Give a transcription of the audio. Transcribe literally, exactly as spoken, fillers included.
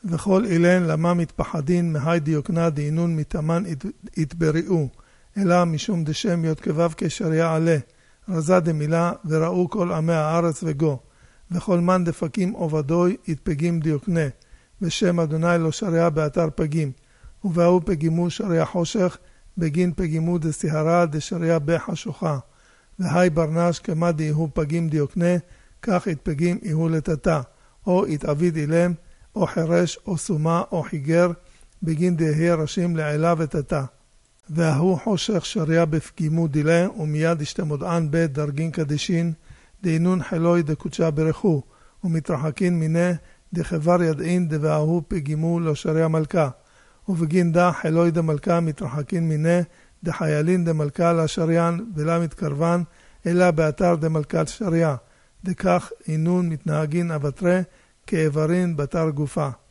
וכל אילן למה מתפחדין מהי דיוקנה דהינון מתאמן התבריאו, אלא משום דשם יות כבב כשריה עלה, רזה דמילה וראו כל עמי הארץ וגו, וכל מן דפקים עובדוי התפגים דיוקנה, ושם אדוני לא שריה באתר פגים, ובאו פגימו שריה חושך, בגין פגימו דסיהרה דשריה בחשוכה, והי ברנש כמה דהיהו פגים דיוקנה, כך התפגים יהו לטאטה, או התעביד אילם, או חרש, או סומה, או חיגר, בגין דהי ראשים לעילה וטאטה. והוא חושך שריה בפגימו דילה, ומיד השתמודען בית דרגין קדישין, דהינון חלוי דקודשה ברכו, ומתרחקין מיני דחבר ידעין דבאהו פגימו לא שריה מלכה, ובגין דה חלוי דמלכה מתרחקין מיני דחיילין דמלכה לשריין ולא מתקרבן, אלא באתר דמלכת שריה, דכך אינון מתנהגין אבטרה כאיברין בתר גופה.